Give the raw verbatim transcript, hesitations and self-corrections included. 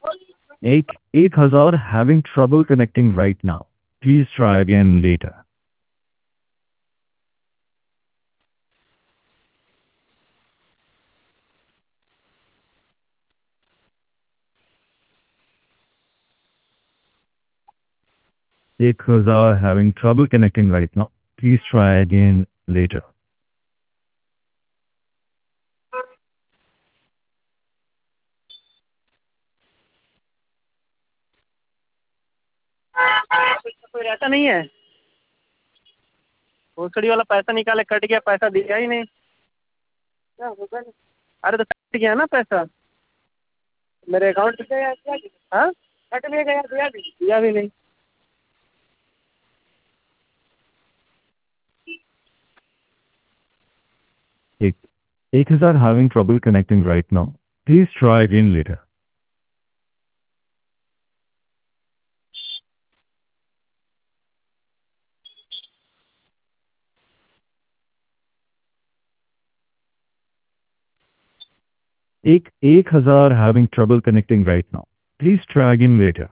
Eight, eight Hazar having trouble connecting right now. Please try again later. Eight Hazar having trouble connecting right now. Please try again later. कोई रहता नहीं है, भोसड़ी वाला पैसा निकाले, कट गया, पैसा दिया ही नहीं। क्या होगा? अरे तो कट गया ना पैसा मेरे अकाउंट से। हाँ, कट भी गया, दिया भी दिया भी नहीं। Eight, eight Hazar having trouble connecting right now. Please try again later. Eight, eight Hazar having trouble connecting right now. Please try again later.